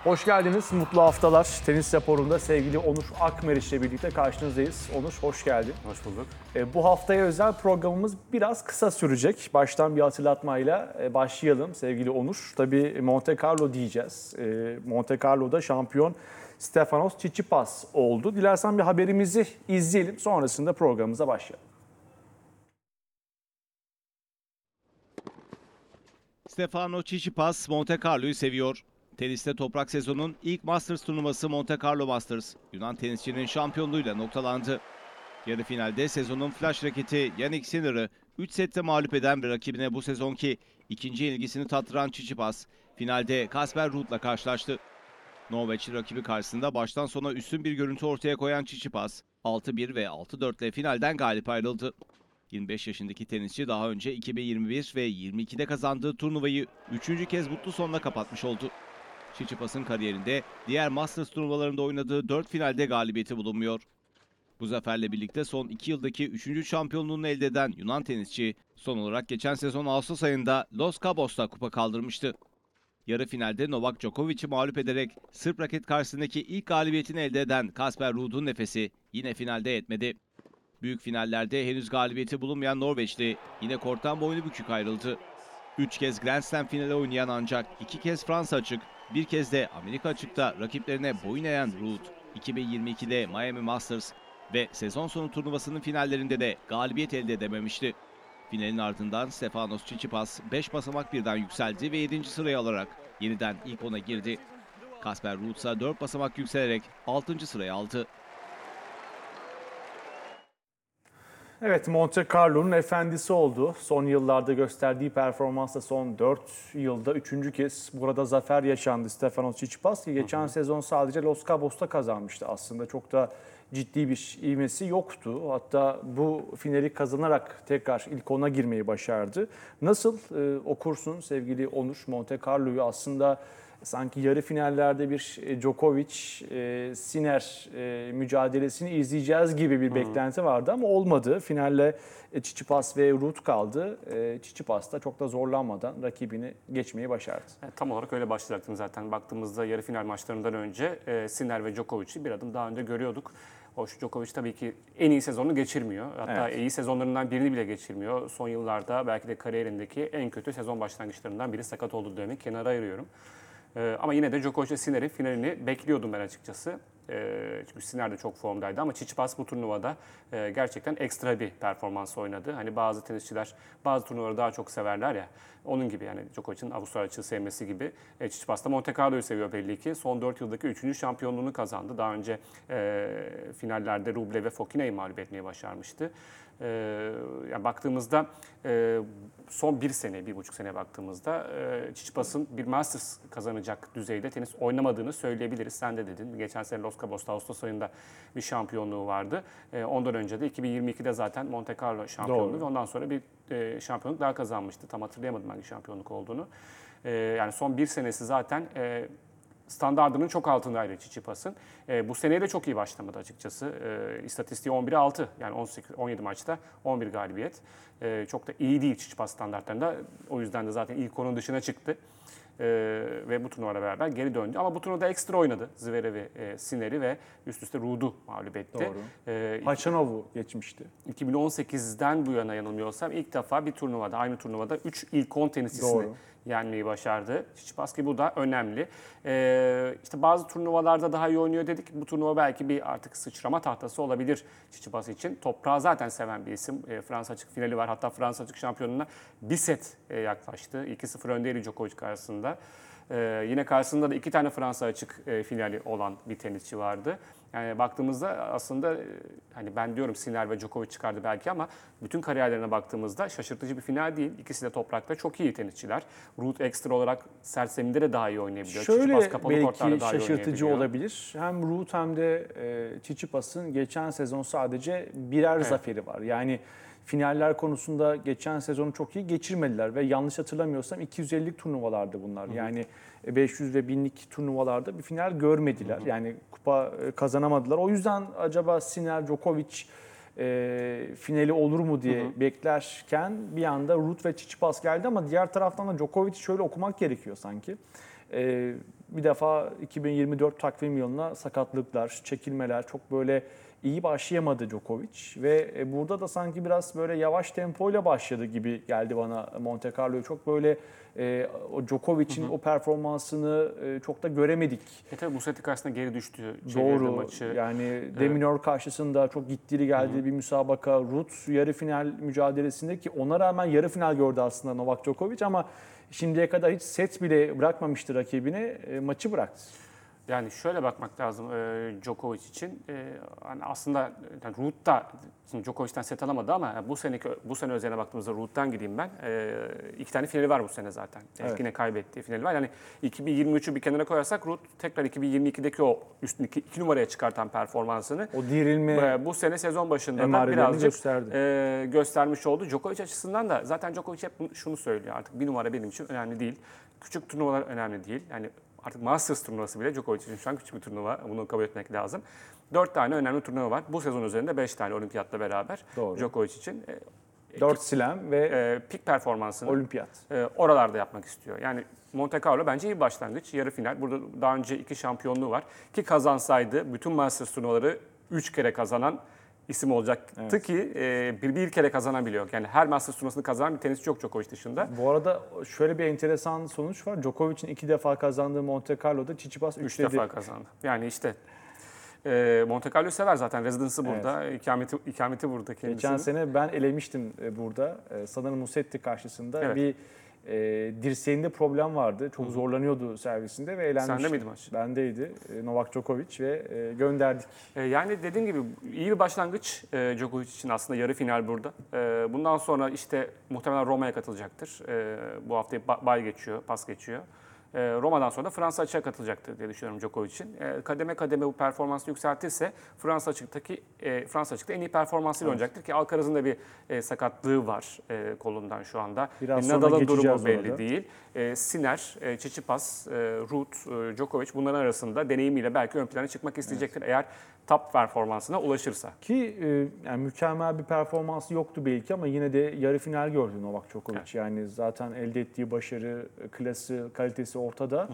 Hoş geldiniz, mutlu haftalar. Tenis raporunda sevgili Onur Akmeriç ile birlikte karşınızdayız. Onur, hoş geldin. Hoş bulduk. Bu haftaya özel programımız biraz kısa sürecek. Baştan bir hatırlatmayla başlayalım sevgili Onur. Tabii Monte Carlo diyeceğiz. Monte Carlo'da şampiyon Stefanos Tsitsipas oldu. Dilersen bir haberimizi izleyelim, sonrasında programımıza başlayalım. Stefanos Tsitsipas Monte Carlo'yu seviyor. Teniste toprak sezonun ilk Masters turnuvası Monte Carlo Masters, Yunan tenisçinin şampiyonluğuyla noktalandı. Yarı finalde sezonun flash raketi Jannik Sinner'ı 3 sette mağlup eden bir rakibine bu sezonki ikinci yenilgisini tattıran Tsitsipas, finalde Casper Ruud'la karşılaştı. Norveçli rakibi karşısında baştan sona üstün bir görüntü ortaya koyan Tsitsipas, 6-1 ve 6-4 ile finalden galip ayrıldı. 25 yaşındaki tenisçi daha önce 2021 ve 22'de kazandığı turnuvayı 3. kez mutlu sonla kapatmış oldu. Tsitsipas'ın kariyerinde diğer Masters turnuvalarında oynadığı 4 finalde galibiyeti bulunmuyor. Bu zaferle birlikte son 2 yıldaki 3. şampiyonluğunu elde eden Yunan tenisçi son olarak geçen sezon Ağustos ayında Los Cabos'ta kupa kaldırmıştı. Yarı finalde Novak Djokovic'i mağlup ederek Sırp raket karşısındaki ilk galibiyetini elde eden Casper Ruud'un nefesi yine finalde yetmedi. Büyük finallerde henüz galibiyeti bulunmayan Norveçli yine korttan boynu bükük ayrıldı. 3 kez Grand Slam finali oynayan ancak 2 kez Fransa açık, bir kez de Amerika açıkta rakiplerine boyun eğen Ruud, 2022'de Miami Masters ve sezon sonu turnuvasının finallerinde de galibiyet elde edememişti. Finalin ardından Stefanos Tsitsipas 5 basamak birden yükseldi ve 7. sırayı alarak yeniden ilk 10'a girdi. Casper Ruud ise 4 basamak yükselerek 6. sırayı aldı. Evet, Monte Carlo'nun efendisi oldu. Son yıllarda gösterdiği performansla son 4 yılda 3. kez burada zafer yaşandı Stefanos Tsitsipas. Geçen sezon sadece Los Cabos'ta kazanmıştı aslında. Çok da ciddi bir ivmesi yoktu. Hatta bu finali kazanarak tekrar ilk 10'a girmeyi başardı. Nasıl okursun sevgili Onur, Monte Carlo'yu aslında sanki yarı finallerde bir Djokovic, Sinner mücadelesini izleyeceğiz gibi bir beklenti vardı ama olmadı. Finalle Tsitsipas ve Ruud kaldı. Tsitsipas da çok da zorlanmadan rakibini geçmeyi başardı. Tam olarak öyle başlayacaktım zaten. Baktığımızda yarı final maçlarından önce Sinner ve Djokovic'i bir adım daha önde görüyorduk. Hoş, Djokovic tabii ki en iyi sezonunu geçirmiyor. Hatta iyi sezonlarından birini bile geçirmiyor. Son yıllarda belki de kariyerindeki en kötü sezon başlangıçlarından biri, sakat olduğu dönemi kenara ayırıyorum. Ama yine de Djokovic ve Sinner'in finalini bekliyordum ben açıkçası. Çünkü Sinner de çok formdaydı ama Tsitsipas bu turnuvada gerçekten ekstra bir performans oynadı. Hani bazı tenisçiler bazı turnuvaları daha çok severler ya. Onun gibi, yani Djokovic'in Avustralya açığı sevmesi gibi. Tsitsipas da Monte Carlo'yu seviyor belli ki. Son 4 yıldaki 3. şampiyonluğunu kazandı. Daha önce finallerde Rublev ve Fokina'yı mağlup etmeyi başarmıştı. Yani baktığımızda son 1,5 sene baktığımızda Tsitsipas'ın bir Masters kazanacak düzeyde tenis oynamadığını söyleyebiliriz. Sen de dedin. Geçen sene Los Cabos'ta Ağustos ayında bir şampiyonluğu vardı. Ondan önce de 2022'de zaten Monte Carlo şampiyonluğu ve ondan sonra bir şampiyonluk daha kazanmıştı. Tam hatırlayamadım hangi şampiyonluk olduğunu. Yani son 1 senesi zaten standardının çok altındaydı Tsitsipas'ın. Bu seneye de çok iyi başlamadı açıkçası. İstatistiği 11'e 6. Yani 17 maçta 11 galibiyet. Çok da iyi değil Tsitsipas standartlarında. O yüzden de zaten ilk onun dışına çıktı. Ve bu turnuvayla beraber geri döndü. Ama bu turnuvada ekstra oynadı. Zverev'i, Sinner'i ve üst üste Ruud'u mağlup etti. Doğru. Haçanov'u geçmişti. 2018'den bu yana yanılmıyorsam ilk defa bir turnuvada, aynı turnuvada 3 ilk 10 tenisçisini yenmeyi başardı. Tsitsipas ki bu da önemli. İşte bazı turnuvalarda daha iyi oynuyor dedik. Bu turnuva belki bir artık sıçrama tahtası olabilir Tsitsipas için. Toprağı zaten seven bir isim. Fransa açık finali var. Hatta Fransa açık şampiyonluğuna bir set yaklaştı. 2-0 öndeydi Djokovic karşısında. Yine karşısında da 2 tane Fransa açık finali olan bir tenisçi vardı. Yani baktığımızda aslında hani ben diyorum Sinner ve Djokovic çıkardı belki ama bütün kariyerlerine baktığımızda şaşırtıcı bir final değil. İkisi de toprakta çok iyi tenisçiler. Ruud ekstra olarak sert zeminde de daha iyi oynayabiliyor. Şöyle belki daha şaşırtıcı olabilir. Hem Ruud hem de Tsitsipas'ın geçen sezon sadece birer zaferi var. Yani finaller konusunda geçen sezonu çok iyi geçirmediler ve yanlış hatırlamıyorsam 250'lik turnuvalardı bunlar. Yani 500 ve 1000'lik turnuvalarda bir final görmediler. Yani kupa kazanamadılar. O yüzden acaba Sinner, Djokovic finali olur mu diye beklerken bir anda Ruud ve Tsitsipas geldi ama diğer taraftan da Djokovic'i şöyle okumak gerekiyor sanki. Bir defa 2024 takvim yılına sakatlıklar, çekilmeler, çok böyle iyi başlayamadı Djokovic ve burada da sanki biraz böyle yavaş tempoyla başladı gibi geldi bana Monte Carlo'yu. Çok böyle o Djokovic'in o performansını çok da göremedik. Tabii bu seti karşısında geri düştü. Doğru. Maçı. Yani Deminor karşısında çok gittiri geldi bir müsabaka. Rut yarı final mücadelesinde ki ona rağmen yarı final gördü aslında Novak Djokovic ama şimdiye kadar hiç set bile bırakmamıştı rakibine. Maçı bıraktı. Yani şöyle bakmak lazım Djokovic için. Hani aslında yani Ruud'da şimdi Djokovic'ten set alamadı ama bu sene özeline baktığımızda Ruud'dan gideyim ben. 2 tane finali var bu sene zaten. Evet. Yine kaybettiği finali var. Yani 2023'ü bir kenara koyarsak Ruud tekrar 2022'deki o üstün 2 numaraya çıkartan performansını O dirilme bu sene sezon başında da emarelerini birazcık gösterdi. göstermiş oldu. Djokovic açısından da zaten Djokovic hep şunu söylüyor, artık bir numara benim için önemli değil. Küçük turnuvalar önemli değil. Yani artık Masters turnuvası bile Djokovic için şu an küçük bir turnuva. Bunu kabul etmek lazım. 4 tane önemli turnuva var. Bu sezon üzerinde 5 tane olimpiyatla beraber Doğru. Djokovic için. 4 slam ve Pik performansını olimpiyat. oralarda yapmak istiyor. Yani Monte Carlo bence iyi bir başlangıç. Yarı final. Burada daha önce 2 şampiyonluğu var. Ki kazansaydı bütün Masters turnuvaları 3 kere kazanan isim olacaktı ki bir kere kazanabiliyor. Yani her Masters turnuvasını kazanan bir tenisçi yok Djokovic dışında. Bu arada şöyle bir enteresan sonuç var. Djokovic'in 2 defa kazandığı Monte Carlo'da Tsitsipas 3 defa kazandı. Yani işte Monte Carlo'yu sever zaten. Residence'ı burada. İkameti burada kendisi. Geçen sene ben elemiştim burada. Sanırım Musetti karşısında Evet. bir dirseğinde problem vardı. Çok zorlanıyordu servisinde ve elenmişti. Sende miydi maç? Bendeydi. Novak Djokovic ve gönderdik. Yani dediğim gibi iyi bir başlangıç Djokovic için aslında yarı final burada. Bundan sonra işte muhtemelen Roma'ya katılacaktır. Bu hafta bay geçiyor, pas geçiyor. Roma'dan sonra da Fransa açığa katılacaktır diye düşünüyorum Djokovic için. Kademe kademe bu performansı yükseltirse Fransa açıkta en iyi performansıyla oynayacaktır ki Alcaraz'ın da bir sakatlığı var kolundan şu anda. Biraz sonra Nadal'ın durumu geçeceğiz belli orada. değil. Sinner, Tsitsipas, Ruud, Djokovic bunların arasında deneyimiyle belki ön plana çıkmak isteyecektir eğer top performansına ulaşırsa. Ki yani mükemmel bir performansı yoktu belki ama yine de yarı final gördü Novak Djokovic. Evet. Yani zaten elde ettiği başarı, klası, kalitesi ortada.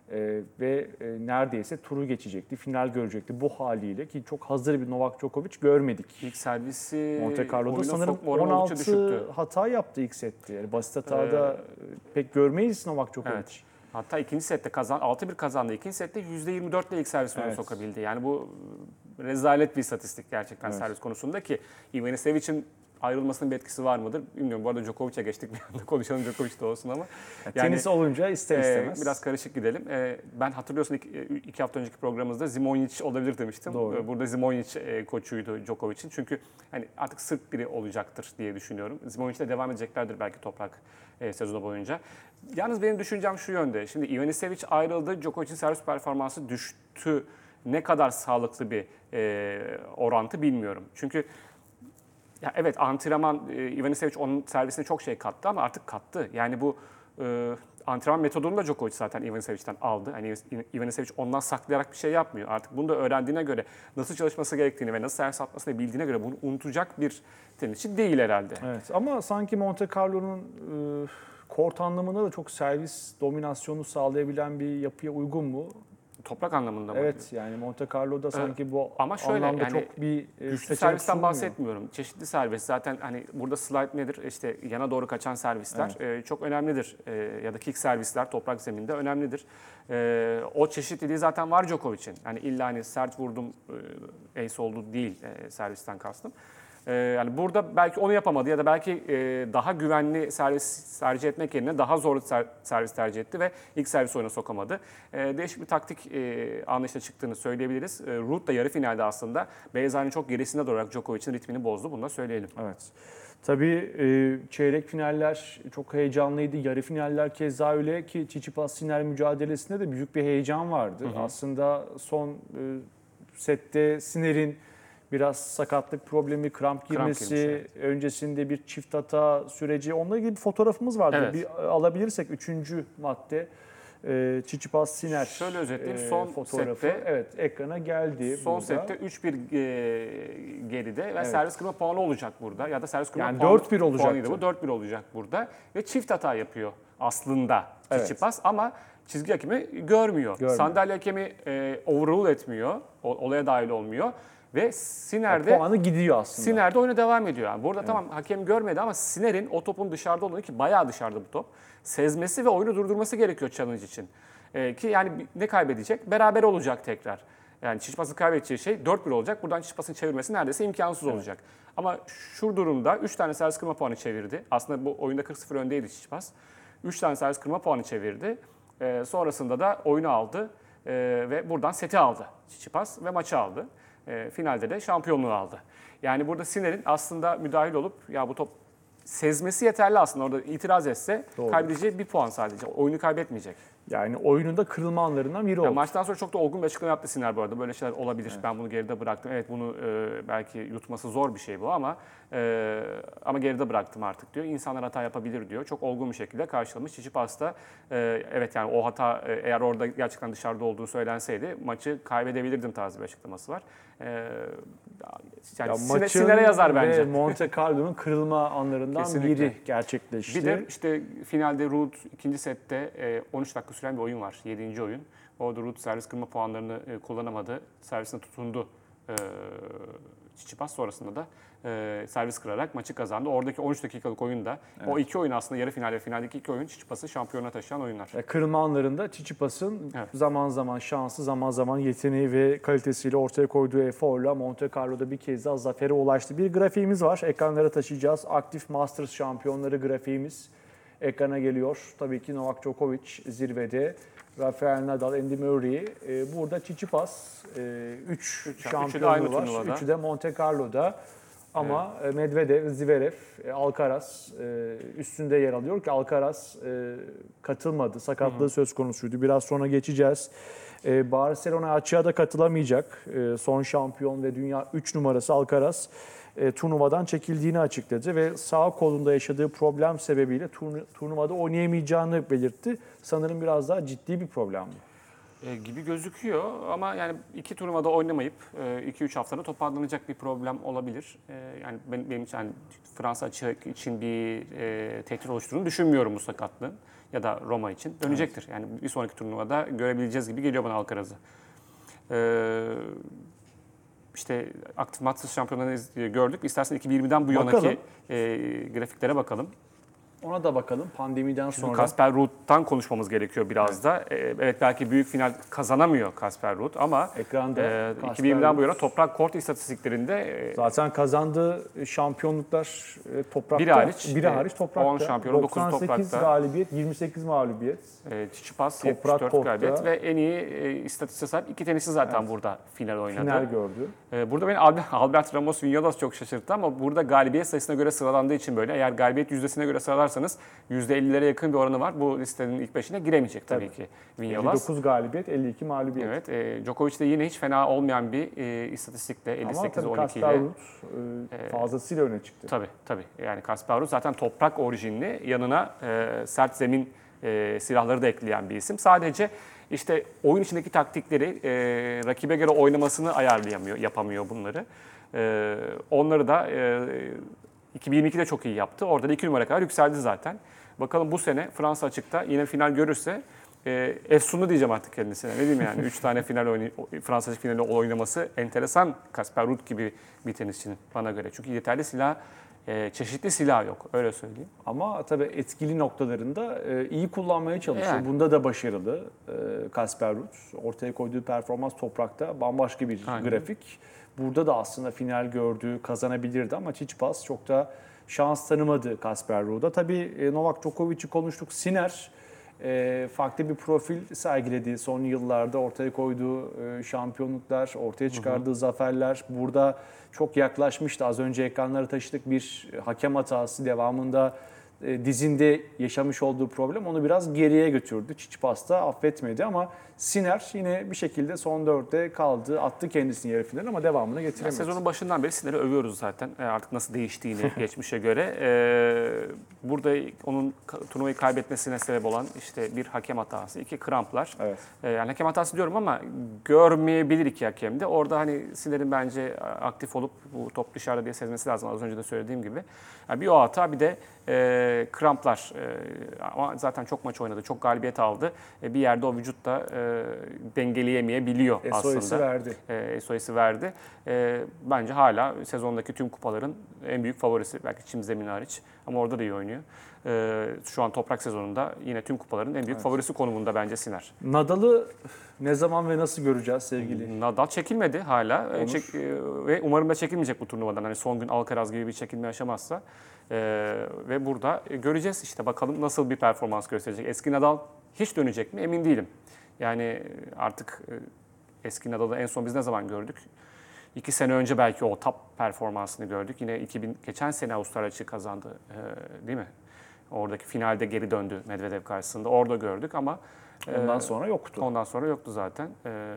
Ve neredeyse turu geçecekti, final görecekti bu haliyle ki çok hazır bir Novak Djokovic görmedik. İlk servisi Monte Carlo'da oyuna sanırım sokma oranı oldukça 16 düşüktü. hata yaptı ilk sette. Yani basit hatada pek görmeyiz Novak Djokovic. Evet. Hatta ikinci sette 6-1 kazandı. İkinci sette %24 ile ilk servis oyuna Evet. sokabildi. Yani bu rezalet bir istatistik gerçekten Evet. servis konusunda ki Ivanisevic'in ayrılmasının bir etkisi var mıdır bilmiyorum. Bu arada Djokovic'e geçtik bir anda konuşalım Djokovic de olsun ama. Tenis olunca ister istemez. Biraz karışık gidelim. Ben hatırlıyorsun 2 hafta önceki programımızda Zimonjic olabilir demiştim. Doğru. Burada Zimonjic koçuydu Djokovic'in. Çünkü hani artık Sırp biri olacaktır diye düşünüyorum. Zimonjic'le devam edeceklerdir belki toprak sezonu boyunca. Yalnız benim düşüncem şu yönde. Şimdi Ivanisevic ayrıldı. Djokovic'in servis performansı düştü. Ne kadar sağlıklı bir orantı bilmiyorum. Çünkü ya evet antrenman Ivanisevic onun servisine çok şey kattı ama artık kattı. Yani bu antrenman metodunu da Djokovic zaten Ivanisevic'ten aldı. Hani Ivanisevic ondan saklayarak bir şey yapmıyor. Artık bunu da öğrendiğine göre nasıl çalışması gerektiğini ve nasıl servis atmasını bildiğine göre bunu unutacak bir tenisçi değil herhalde. Evet ama sanki Monte Carlo'nun kort anlamında da çok servis dominasyonu sağlayabilen bir yapıya uygun mu? Toprak anlamında mı? Evet yani Monte Carlo'da sanki bu ama şöyle, anlamda yani çok bir güçlü seçenek servisten sunmuyor. bahsetmiyorum. Çeşitli servis. Zaten hani burada slide nedir? İşte yana doğru kaçan servisler çok önemlidir. Ya da kick servisler toprak zeminde önemlidir. O çeşitliliği zaten var Djokovic'in. Yani illa hani sert vurdum ace oldu değil servisten kastım. Yani burada belki onu yapamadı ya da belki daha güvenli servis tercih etmek yerine daha zor servis tercih etti ve ilk servis oyuna sokamadı. Değişik bir taktik anlayışla çıktığını söyleyebiliriz. Ruud da yarı finalde aslında Beyaza'nın çok gerisinde durarak Djokovic'in ritmini bozdu. Bunu da söyleyelim. Evet. Tabii çeyrek finaller çok heyecanlıydı. Yarı finaller keza öyle ki Tsitsipas-Sinner mücadelesinde de büyük bir heyecan vardı. Aslında son sette Sinner'in biraz sakatlık problemi, kramp girmesi, girmiş, öncesinde bir çift hata süreci. Onunla ilgili bir fotoğrafımız vardı. Evet. Bir alabilirsek 3. madde Tsitsipas-Sinner Şöyle özetleyeyim. Son fotoğrafı. sette, Evet, ekrana geldi. Son burada. sette 3-1 geride ve servis kırma puanı olacak burada. Ya da servis kırma Yani puanı, 4-1 olacaktı. puanıydı bu. 4-1 olacak burada. Ve çift hata yapıyor aslında Evet. Tsitsipas ama çizgi hakemi görmüyor. Sandalye hakemi overrule etmiyor. Olaya dahil olmuyor. Ve Sinner'de puanı gidiyor aslında. Sinner'de oyuna devam ediyor. Yani burada tamam hakem görmedi ama Sinner'in o topun dışarıda olduğunu, ki bayağı dışarıda bu top, sezmesi ve oyunu durdurması gerekiyor challenge için. Ki yani ne kaybedecek? Beraber olacak tekrar. Yani Çiçipas'ın kaybedeceği şey 4-1 olacak. Buradan Çiçipas'ın çevirmesi neredeyse imkansız olacak. Ama şu durumda 3 tane servis kırma puanı çevirdi. Aslında bu oyunda 40-0 öndeydi Çiçipas. 3 tane servis kırma puanı çevirdi. Sonrasında da oyunu aldı. Ve buradan seti aldı Çiçipas ve maçı aldı. Finalde de şampiyonluğu aldı. Yani burada Sinner'in aslında müdahil olup ya bu top sezmesi yeterli aslında. Orada itiraz etse kaybedeceği 1 puan sadece. Oyunu kaybetmeyecek. Yani oyununda kırılma anlarından biri oldu. Maçtan sonra çok da olgun bir açıklama yaptı Sinner bu arada. Böyle şeyler olabilir. Evet. Ben bunu geride bıraktım. Evet bunu belki yutması zor bir şey bu ama geride bıraktım artık diyor. İnsanlar hata yapabilir diyor. Çok olgun bir şekilde karşılamış. Çiçipas da evet yani o hata eğer orada gerçekten dışarıda olduğu söylenseydi maçı kaybedebilirdim tarzı bir açıklaması var. Yani Sinner'e yazar bence. Ve Monte Carlo'nun kırılma anlarından Kesinlikle. biri gerçekleşti. Bir de işte finalde Ruud ikinci sette 13 dakika süren bir oyun var. 7. oyun. Orada Ruud servis kırma puanlarını kullanamadı. Servisine tutundu Çiçipas. Sonrasında da servis kırarak maçı kazandı. Oradaki 13 dakikalık oyunda o iki oyun aslında yarı final ve finaldeki iki oyun Çiçipas'ı şampiyona taşıyan oyunlar. Kırılma anlarında Çiçipas'ın zaman zaman şansı, zaman zaman yeteneği ve kalitesiyle ortaya koyduğu eforla Monte Carlo'da bir kez daha zafere ulaştı. Bir grafiğimiz var. Ekranlara taşıyacağız. Aktif Masters şampiyonları grafiğimiz ekrana geliyor. Tabii ki Novak Djokovic zirvede. Rafael Nadal, Andy Murray. Burada Tsitsipas 3 şampiyonluğu var. Üçü de Monte Carlo'da. Ama Medvedev, Zverev, Alcaraz üstünde yer alıyor ki Alcaraz katılmadı. Sakatlığı söz konusuydu. Biraz sonra geçeceğiz. Barcelona açığa da katılamayacak. Son şampiyon ve dünya 3 numarası Alcaraz turnuvadan çekildiğini açıkladı ve sağ kolunda yaşadığı problem sebebiyle turnuvada oynayamayacağını belirtti. Sanırım biraz daha ciddi bir problem bu. Gibi gözüküyor ama yani iki turnuvada oynamayıp 2-3 haftada toparlanacak bir problem olabilir. Yani benim için yani Fransa açığı için bir tehdit oluşturduğunu düşünmüyorum bu sakatlığın ya da Roma için. Dönecektir. Yani bir sonraki turnuvada görebileceğiz gibi geliyor bana Alcaraz'ı. İşte aktif Masters şampiyonlarını gördük. İstersen 2020'den bu yanaki grafiklere bakalım. Ona da bakalım pandemiden sonra. Casper Ruud'dan konuşmamız gerekiyor biraz da. Evet belki büyük final kazanamıyor Casper Ruud ama ekranda 2020'den bu yana toprak kort istatistiklerinde zaten kazandığı şampiyonluklar toprakta. Biri hariç toprakta. 10 şampiyonu, 9 toprakta. 98 galibiyet, 28 mağlubiyet. Tsitsipas 74 galibiyet ve en iyi istatistiğe sahip iki tenisçi zaten burada final oynadı. Final gördü. Burada beni Albert Ramos Vinales çok şaşırttı ama burada galibiyet sayısına göre sıralandığı için böyle. Eğer galibiyet yüzdesine göre sıralarsanız %50'lere yakın bir oranı var. Bu listenin ilk 5'ine giremeyecek tabii ki Vinales. 59 galibiyet, 52 mağlubiyet. Evet. Djokovic de yine hiç fena olmayan bir istatistikle 58-12 ile. Ama Casper Ruud fazlasıyla öne çıktı. Tabii. Yani Casper Ruud zaten toprak orijinli, yanına sert zemin silahları da ekleyen bir isim. Sadece işte oyun içindeki taktikleri rakibe göre oynamasını yapamıyor bunları. Onları da 2022'de çok iyi yaptı. Orada da 2 numara kadar yükseldi zaten. Bakalım bu sene Fransa açıkta yine final görürse efsunlu diyeceğim artık kendisine. Ne diyeyim yani 3 tane Fransa finali oynaması enteresan Casper Ruud gibi bir tenisçinin bana göre. Çünkü yeterli silah, çeşitli silah yok öyle söyleyeyim. Ama tabii etkili noktalarında iyi kullanmaya çalışıyor. Yani. Bunda da başarılı Casper Ruud. Ortaya koyduğu performans toprakta bambaşka bir grafik. Burada da aslında final gördü, kazanabilirdi ama Tsitsipas çok da şans tanımadı Casper Ruud'a. Tabii Novak Djokovic'i konuştuk. Sinner farklı bir profil sergiledi son yıllarda. Ortaya koyduğu şampiyonluklar, ortaya çıkardığı zaferler. Burada çok yaklaşmıştı. Az önce ekranlara taşıdık bir hakem hatası devamında dizinde yaşamış olduğu problem onu biraz geriye götürdü. Tsitsipas da affetmedi ama Sinner yine bir şekilde son 4'te kaldı. Attı kendisini yarı finale ama devamını getiremedi. Sezonun başından beri Sinner'i övüyoruz zaten. Artık nasıl değiştiğini geçmişe göre. Burada onun turnuvayı kaybetmesine sebep olan işte bir hakem hatası, 2 kramplar. Evet. Yani hakem hatası diyorum ama görmeyebilir iki hakem de. Orada hani Sinner'in bence aktif olup bu top dışarıda diye sezmesi lazım. Az önce de söylediğim gibi. Yani bir o hata bir de kramplar ama zaten çok maç oynadı, çok galibiyet aldı. Bir yerde o vücutta dengeleyemeyebiliyor aslında. SOS'i verdi. SOS'i verdi. Bence hala sezondaki tüm kupaların en büyük favorisi. Belki çim zemin hariç ama orada da iyi oynuyor. Şu an toprak sezonunda yine tüm kupaların en büyük favorisi konumunda bence Sinner. Nadal'ı ne zaman ve nasıl göreceğiz sevgili? Nadal çekilmedi hala ve umarım da çekilmeyecek bu turnuvadan. Hani son gün Alcaraz gibi bir çekilme yaşamazsa. Ve burada göreceğiz işte bakalım nasıl bir performans gösterecek. Eski Nadal hiç dönecek mi emin değilim. Yani artık eski Nadal'ı en son biz ne zaman gördük? 2 sene önce belki o top performansını gördük. Yine geçen sene Avustralya açığı kazandı değil mi? Oradaki finalde geri döndü Medvedev karşısında. Orada gördük ama Ondan sonra yoktu. Ondan sonra yoktu zaten.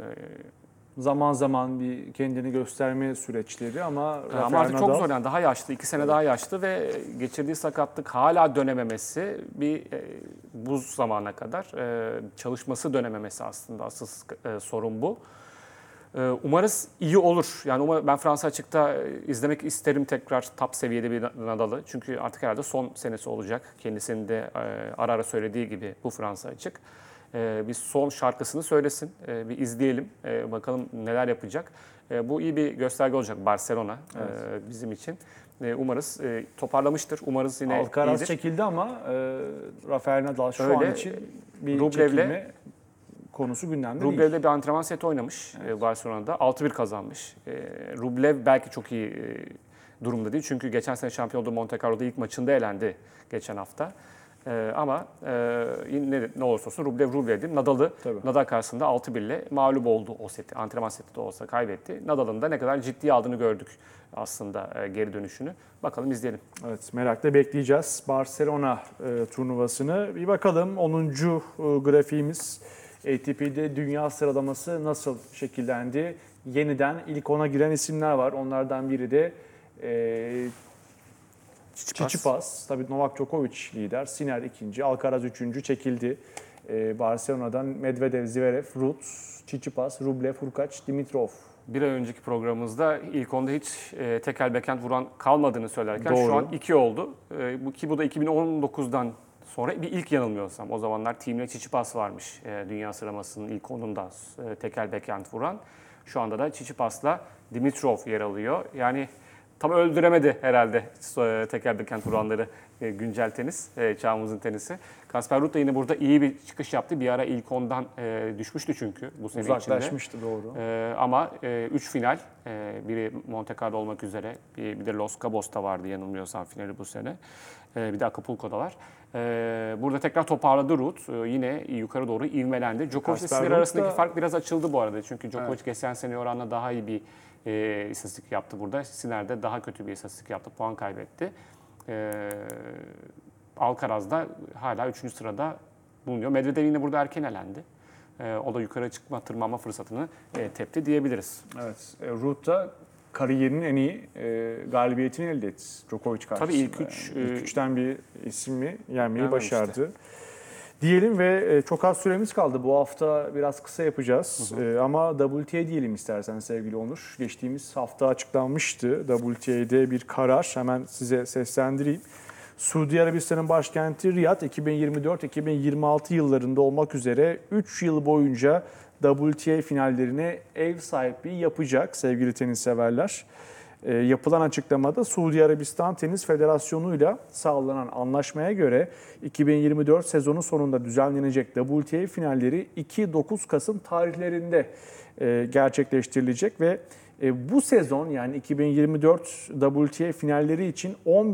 Zaman zaman bir kendini gösterme süreçleri ama Ama artık çok zor yani daha yaşlı, 2 sene daha yaşlı ve geçirdiği sakatlık hala dönememesi bu zamana kadar çalışması dönememesi aslında asıl sorun bu. Umarız iyi olur. Yani ben Fransa açıkta izlemek isterim tekrar top seviyede bir Nadal'ı. Çünkü artık herhalde son senesi olacak. Kendisinin de ara ara söylediği gibi bu Fransa açık. Bir son şarkısını söylesin, bir izleyelim, bakalım neler yapacak. Bu iyi bir gösterge olacak Barcelona bizim için. Umarız toparlamıştır, umarız yine Alcaraz iyidir. çekildi ama Rafael Nadal şu an için bir Rublev'le- çekilme konusu gündemde değil. Rublev'le bir antrenman seti oynamış Barcelona'da, 6-1 kazanmış. Rublev belki çok iyi durumda değil çünkü geçen sene şampiyon olduğu Monte Carlo'da ilk maçında elendi geçen hafta. Ama yine ne olursa olsun Rublev'dir. Nadal karşısında 6-1 ile mağlup oldu o seti. Antrenman seti de olsa kaybetti. Nadal'ın da ne kadar ciddiye aldığını gördük aslında geri dönüşünü. Bakalım izleyelim. Evet, merakla bekleyeceğiz Barcelona turnuvasını. Bir bakalım 10. grafiğimiz ATP'de dünya sıralaması nasıl şekillendi? Yeniden ilk 10'a giren isimler var. Onlardan biri de Tsitsipas. Tabii Novak Djokovic lider. Sinner ikinci. Alcaraz üçüncü çekildi. Barcelona'dan Medvedev, Zverev, Ruud, Tsitsipas, Rublev, Hurkacz, Dimitrov. Bir ay önceki programımızda ilk onda hiç tekel backhand vuran kalmadığını söylerken Doğru. şu an 2 oldu. Bu da 2019'dan sonra bir ilk yanılmıyorsam. O zamanlar Thiem Tsitsipas varmış dünya sıralamasının ilk 10'unda tekel backhand vuran. Şu anda da Tsitsipas'la Dimitrov yer alıyor. Yani tam öldüremedi herhalde tekel backhand vuranları güncel tenis, çağımızın tenisi. Kasper Ruud da yine burada iyi bir çıkış yaptı. Bir ara ilk 10'dan düşmüştü çünkü bu sene içinde. Uzaklaşmıştı doğru. Ama 3 final, biri Monte Carlo olmak üzere, bir de Los Cabos'ta vardı yanılmıyorsam finali bu sene. Bir de Acapulco'da var. Burada tekrar toparladı Ruud. Yine yukarı doğru ivmelendi. Djokovic ile Sinner arasındaki fark biraz açıldı bu arada. Çünkü Djokovic geçen sene oranla daha iyi bir istatistik yaptı burada. Sinner de daha kötü bir istatistik yaptı. Puan kaybetti. Alcaraz da hala 3. sırada bulunuyor. Medvedev yine burada erken elendi. O da yukarı tırmanma fırsatını tepti diyebiliriz. Evet, Ruud da kariyerinin en iyi galibiyetini elde etti Djokovic karşısında. Tabii ilk 3 İlk üçten bir ismi yenmeyi başardı. Diyelim ve çok az süremiz kaldı. Bu hafta biraz kısa yapacağız. Ama WTA diyelim istersen sevgili Onur. Geçtiğimiz hafta açıklanmıştı WTA'de bir karar. Hemen size seslendireyim. Suudi Arabistan'ın başkenti Riyad 2024-2026 yıllarında olmak üzere 3 yıl boyunca WTA finallerine ev sahipliği yapacak sevgili tenis severler. Yapılan açıklamada Suudi Arabistan Tenis Federasyonu'yla sağlanan anlaşmaya göre 2024 sezonu sonunda düzenlenecek WTA finalleri 2-9 Kasım tarihlerinde gerçekleştirilecek ve bu sezon yani 2024 WTA finalleri için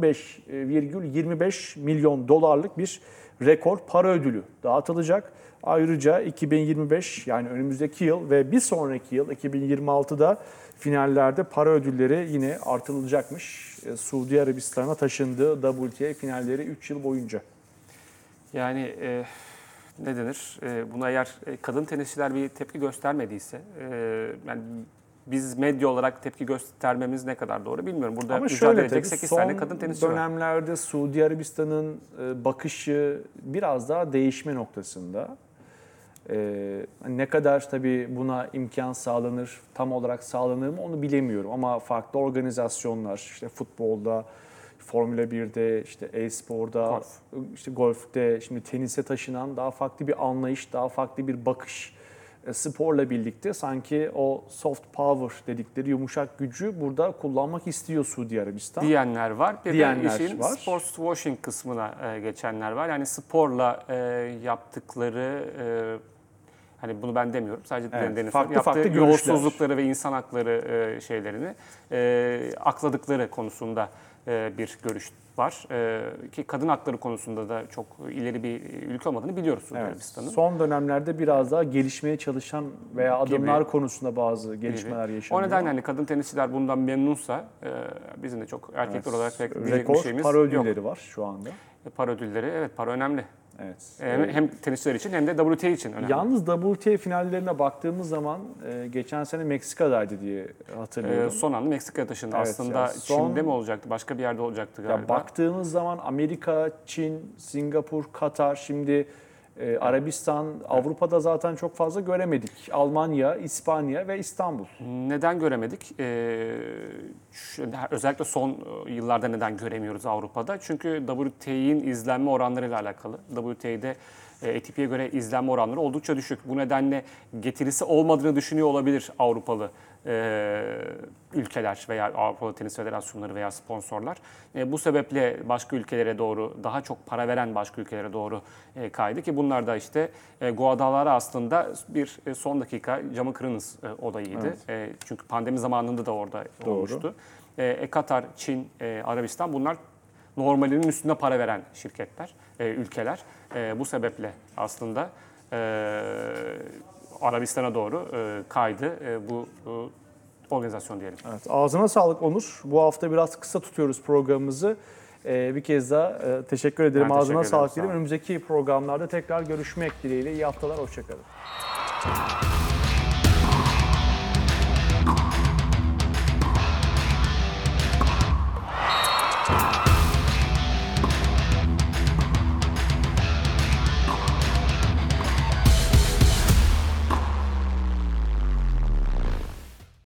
15,25 milyon dolarlık bir rekor para ödülü dağıtılacak. Ayrıca 2025 yani önümüzdeki yıl ve bir sonraki yıl 2026'da finallerde para ödülleri yine artırılacakmış. Suudi Arabistan'a taşındığı WTA finalleri 3 yıl boyunca. Yani ne denir? Buna eğer kadın tenisçiler bir tepki göstermediyse, yani biz medya olarak tepki göstermemiz ne kadar doğru bilmiyorum. Burada ama mücadele şöyle edecek tabii 8 son tane kadın tenisçi var. dönemlerde Suudi Arabistan'ın bakışı biraz daha değişme noktasında. Ne kadar tabii buna imkan sağlanır, tam olarak sağlanır mı onu bilemiyorum. Ama farklı organizasyonlar, işte futbolda Formula 1'de, işte e-sporda, işte golfte, şimdi tenise taşınan daha farklı bir anlayış, daha farklı bir bakış sporla birlikte sanki o soft power dedikleri yumuşak gücü burada kullanmak istiyor Suudi Arabistan. Diyenler var. Bir Diyenler de işin var. sports washing kısmına geçenler var. Yani sporla yaptıkları hani bunu ben demiyorum. Sadece Evet, Deniz farklı yaptığı farklı görüşler. yolsuzlukları ve insan hakları şeylerini akladıkları konusunda bir görüş var. Ki kadın hakları konusunda da çok ileri bir ülke olmadığını biliyoruz Suudi Evet, Arabistan'ın. son dönemlerde biraz daha gelişmeye çalışan veya adımlar konusunda bazı gelişmeler yaşanıyor. O nedenle hani kadın tenisçiler bundan memnunsa bizim de çok erkekler olarak pek diyecek bir rekor şeyimiz para yok. ödülleri var şu anda. Para ödülleri, evet, para önemli. Evet. Hem tenisçiler için hem de WTA için önemli. Yalnız WTA finallerine baktığımız zaman geçen sene Meksika'daydı diye hatırlıyorum. Son anda Meksika'ya taşındı. Evet, Aslında yani Çin'de mi olacaktı? Başka bir yerde olacaktı galiba. Ya baktığımız zaman Amerika, Çin, Singapur, Katar, şimdi Arabistan, Avrupa'da zaten çok fazla göremedik. Almanya, İspanya ve İstanbul. Neden göremedik? Özellikle son yıllarda neden göremiyoruz Avrupa'da? Çünkü WTA'nin izlenme oranlarıyla alakalı. WTA'de ATP'ye göre izlenme oranları oldukça düşük. Bu nedenle getirisi olmadığını düşünüyor olabilir Avrupalı ülkeler veya Avrupalı Tenis Federasyonları veya sponsorlar. Bu sebeple başka ülkelere doğru, daha çok para veren başka ülkelere doğru kaydı ki bunlar da işte Guadalajara aslında bir son dakika camı kırınız olayıydı. Evet. Çünkü pandemi zamanında da orada olmuştu. Katar, Çin, Arabistan bunlar normalinin üstünde para veren şirketler, ülkeler. Bu sebeple aslında Arabistan'a doğru kaydı bu organizasyon diyelim. Evet, ağzına sağlık Onur. Bu hafta biraz kısa tutuyoruz programımızı. Bir kez daha teşekkür ederim. Ben Ağzına teşekkür sağlık ederim, diyelim. Önümüzdeki programlarda tekrar görüşmek dileğiyle. İyi haftalar, hoşçakalın.